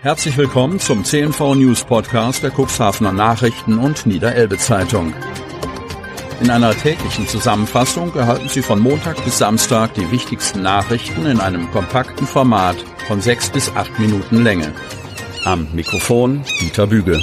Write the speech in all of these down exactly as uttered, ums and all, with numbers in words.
Herzlich willkommen zum C N V News Podcast der Cuxhavener Nachrichten und Niederelbe Zeitung. In einer täglichen Zusammenfassung erhalten Sie von Montag bis Samstag die wichtigsten Nachrichten in einem kompakten Format von sechs bis acht Minuten Länge. Am Mikrofon Dieter Büge.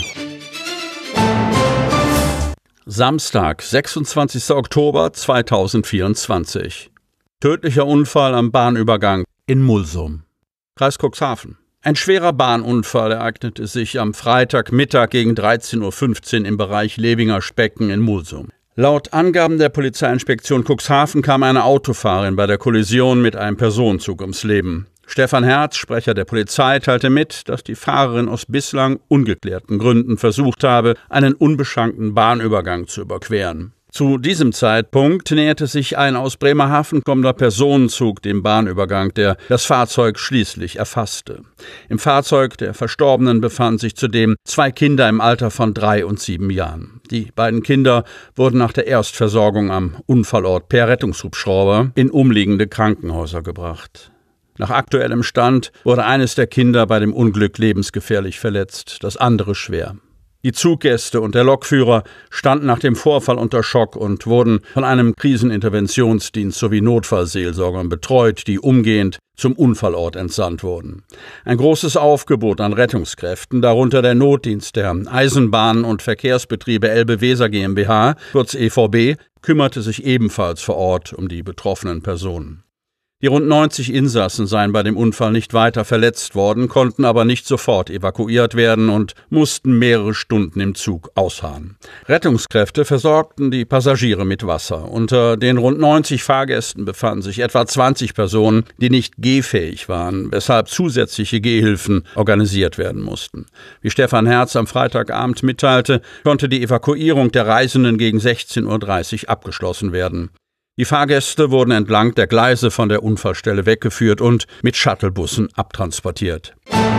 Samstag, sechsundzwanzigster Oktober zweitausendvierundzwanzig. Tödlicher Unfall am Bahnübergang in Mulsum, Kreis Cuxhaven. Ein schwerer Bahnunfall ereignete sich am Freitagmittag gegen dreizehn Uhr fünfzehn im Bereich Levinger Specken in Mulsum. Laut Angaben der Polizeiinspektion Cuxhaven kam eine Autofahrerin bei der Kollision mit einem Personenzug ums Leben. Stefan Herz, Sprecher der Polizei, teilte mit, dass die Fahrerin aus bislang ungeklärten Gründen versucht habe, einen unbeschrankten Bahnübergang zu überqueren. Zu diesem Zeitpunkt näherte sich ein aus Bremerhaven kommender Personenzug dem Bahnübergang, der das Fahrzeug schließlich erfasste. Im Fahrzeug der Verstorbenen befanden sich zudem zwei Kinder im Alter von drei und sieben Jahren. Die beiden Kinder wurden nach der Erstversorgung am Unfallort per Rettungshubschrauber in umliegende Krankenhäuser gebracht. Nach aktuellem Stand wurde eines der Kinder bei dem Unglück lebensgefährlich verletzt, das andere schwer. Die Zuggäste und der Lokführer standen nach dem Vorfall unter Schock und wurden von einem Kriseninterventionsdienst sowie Notfallseelsorgern betreut, die umgehend zum Unfallort entsandt wurden. Ein großes Aufgebot an Rettungskräften, darunter der Notdienst der Eisenbahn- und Verkehrsbetriebe Elbe-Weser GmbH, kurz E V B, kümmerte sich ebenfalls vor Ort um die betroffenen Personen. Die rund neunzig Insassen seien bei dem Unfall nicht weiter verletzt worden, konnten aber nicht sofort evakuiert werden und mussten mehrere Stunden im Zug ausharren. Rettungskräfte versorgten die Passagiere mit Wasser. Unter den rund neunzig Fahrgästen befanden sich etwa zwanzig Personen, die nicht gehfähig waren, weshalb zusätzliche Gehhilfen organisiert werden mussten. Wie Stefan Herz am Freitagabend mitteilte, konnte die Evakuierung der Reisenden gegen sechzehn Uhr dreißig abgeschlossen werden. Die Fahrgäste wurden entlang der Gleise von der Unfallstelle weggeführt und mit Shuttlebussen abtransportiert.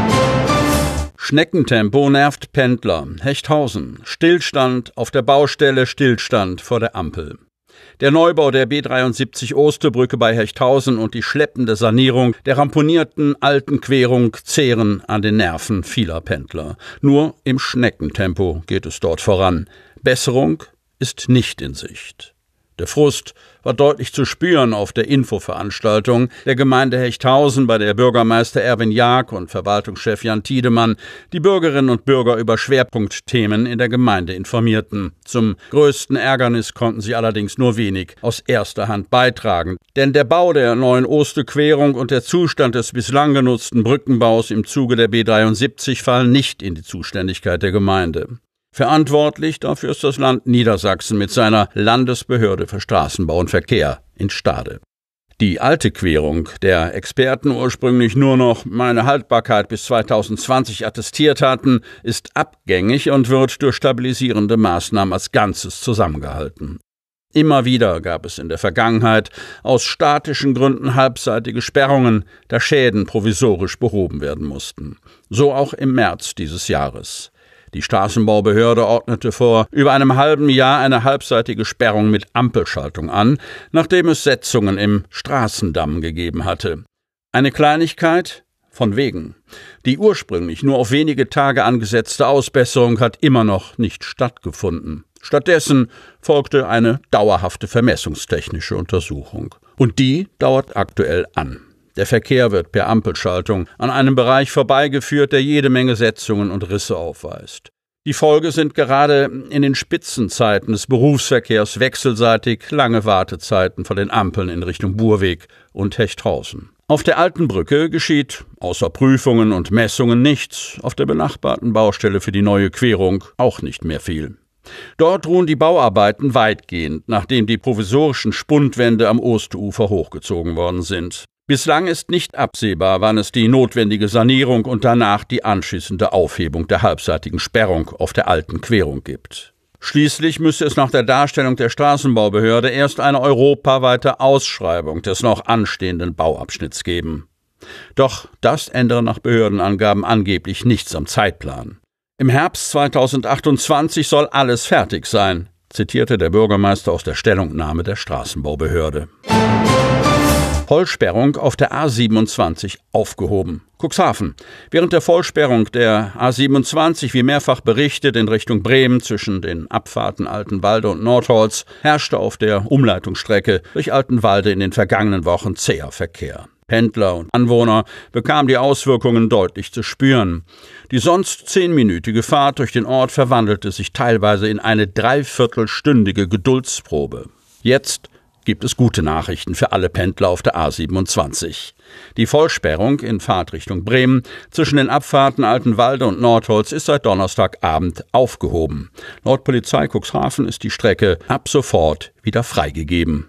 Schneckentempo nervt Pendler. Hechthausen. Stillstand auf der Baustelle, Stillstand vor der Ampel. Der Neubau der B dreiundsiebzig Osterbrücke bei Hechthausen und die schleppende Sanierung der ramponierten alten Querung zehren an den Nerven vieler Pendler. Nur im Schneckentempo geht es dort voran. Besserung ist nicht in Sicht. Der Frust war deutlich zu spüren auf der Infoveranstaltung der Gemeinde Hechthausen, bei der Bürgermeister Erwin Jag und Verwaltungschef Jan Tiedemann die Bürgerinnen und Bürger über Schwerpunktthemen in der Gemeinde informierten. Zum größten Ärgernis konnten sie allerdings nur wenig aus erster Hand beitragen, denn der Bau der neuen Osterquerung und der Zustand des bislang genutzten Brückenbaus im Zuge der B dreiundsiebzig fallen nicht in die Zuständigkeit der Gemeinde. Verantwortlich dafür ist das Land Niedersachsen mit seiner Landesbehörde für Straßenbau und Verkehr in Stade. Die alte Querung, der Experten ursprünglich nur noch eine Haltbarkeit bis zweitausendzwanzig attestiert hatten, ist abgängig und wird durch stabilisierende Maßnahmen als Ganzes zusammengehalten. Immer wieder gab es in der Vergangenheit aus statischen Gründen halbseitige Sperrungen, da Schäden provisorisch behoben werden mussten. So auch im März dieses Jahres. Die Straßenbaubehörde ordnete vor über einem halben Jahr eine halbseitige Sperrung mit Ampelschaltung an, nachdem es Setzungen im Straßendamm gegeben hatte. Eine Kleinigkeit? Von wegen. Die ursprünglich nur auf wenige Tage angesetzte Ausbesserung hat immer noch nicht stattgefunden. Stattdessen folgte eine dauerhafte vermessungstechnische Untersuchung. Und die dauert aktuell an. Der Verkehr wird per Ampelschaltung an einem Bereich vorbeigeführt, der jede Menge Setzungen und Risse aufweist. Die Folge sind gerade in den Spitzenzeiten des Berufsverkehrs wechselseitig lange Wartezeiten vor den Ampeln in Richtung Burweg und Hechthausen. Auf der alten Brücke geschieht außer Prüfungen und Messungen nichts, auf der benachbarten Baustelle für die neue Querung auch nicht mehr viel. Dort ruhen die Bauarbeiten weitgehend, nachdem die provisorischen Spundwände am Osterufer hochgezogen worden sind. Bislang ist nicht absehbar, wann es die notwendige Sanierung und danach die anschließende Aufhebung der halbseitigen Sperrung auf der alten Querung gibt. Schließlich müsse es nach der Darstellung der Straßenbaubehörde erst eine europaweite Ausschreibung des noch anstehenden Bauabschnitts geben. Doch das ändere nach Behördenangaben angeblich nichts am Zeitplan. Im Herbst zweitausendachtundzwanzig soll alles fertig sein, zitierte der Bürgermeister aus der Stellungnahme der Straßenbaubehörde. Vollsperrung auf der A siebenundzwanzig aufgehoben. Cuxhaven. Während der Vollsperrung der A siebenundzwanzig, wie mehrfach berichtet, in Richtung Bremen zwischen den Abfahrten Altenwalde und Nordholz, herrschte auf der Umleitungsstrecke durch Altenwalde in den vergangenen Wochen zäher Verkehr. Pendler und Anwohner bekamen die Auswirkungen deutlich zu spüren. Die sonst zehnminütige Fahrt durch den Ort verwandelte sich teilweise in eine dreiviertelstündige Geduldsprobe. Jetzt gibt es gute Nachrichten für alle Pendler auf der A siebenundzwanzig. Die Vollsperrung in Fahrtrichtung Bremen zwischen den Abfahrten Altenwalde und Nordholz ist seit Donnerstagabend aufgehoben. Laut Polizei Cuxhaven ist die Strecke ab sofort wieder freigegeben.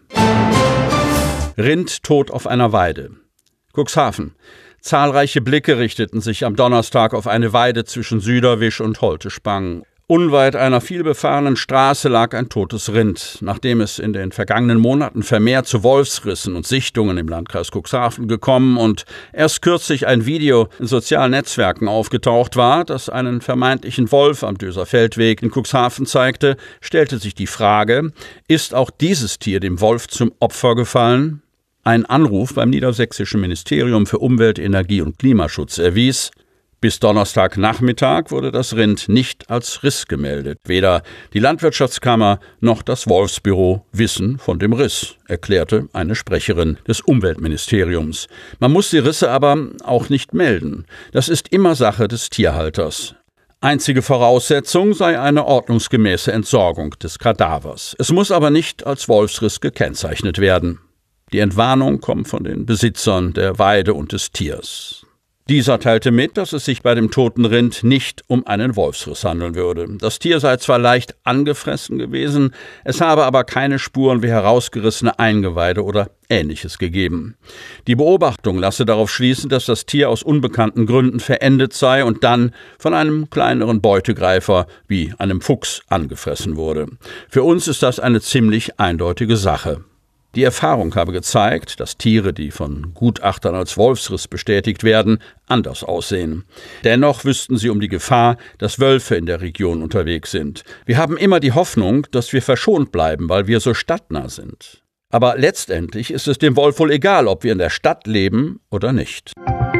Rind tot auf einer Weide. Cuxhaven. Zahlreiche Blicke richteten sich am Donnerstag auf eine Weide zwischen Süderwisch und Holtespang. Unweit einer vielbefahrenen Straße lag ein totes Rind. Nachdem es in den vergangenen Monaten vermehrt zu Wolfsrissen und Sichtungen im Landkreis Cuxhaven gekommen und erst kürzlich ein Video in sozialen Netzwerken aufgetaucht war, das einen vermeintlichen Wolf am Döser Feldweg in Cuxhaven zeigte, stellte sich die Frage, ist auch dieses Tier dem Wolf zum Opfer gefallen? Ein Anruf beim Niedersächsischen Ministerium für Umwelt, Energie und Klimaschutz erwies, bis Donnerstagnachmittag wurde das Rind nicht als Riss gemeldet. Weder die Landwirtschaftskammer noch das Wolfsbüro wissen von dem Riss, erklärte eine Sprecherin des Umweltministeriums. Man muss die Risse aber auch nicht melden. Das ist immer Sache des Tierhalters. Einzige Voraussetzung sei eine ordnungsgemäße Entsorgung des Kadavers. Es muss aber nicht als Wolfsriss gekennzeichnet werden. Die Entwarnung kommt von den Besitzern der Weide und des Tiers. Dieser teilte mit, dass es sich bei dem toten Rind nicht um einen Wolfsriss handeln würde. Das Tier sei zwar leicht angefressen gewesen, es habe aber keine Spuren wie herausgerissene Eingeweide oder Ähnliches gegeben. Die Beobachtung lasse darauf schließen, dass das Tier aus unbekannten Gründen verendet sei und dann von einem kleineren Beutegreifer wie einem Fuchs angefressen wurde. Für uns ist das eine ziemlich eindeutige Sache. Die Erfahrung habe gezeigt, dass Tiere, die von Gutachtern als Wolfsriss bestätigt werden, anders aussehen. Dennoch wüssten sie um die Gefahr, dass Wölfe in der Region unterwegs sind. Wir haben immer die Hoffnung, dass wir verschont bleiben, weil wir so stadtnah sind. Aber letztendlich ist es dem Wolf wohl egal, ob wir in der Stadt leben oder nicht.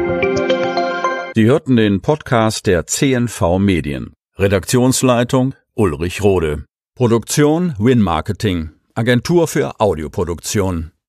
Sie hörten den Podcast der C N V Medien. Redaktionsleitung Ulrich Rode. Produktion Win Marketing. Agentur für Audioproduktion.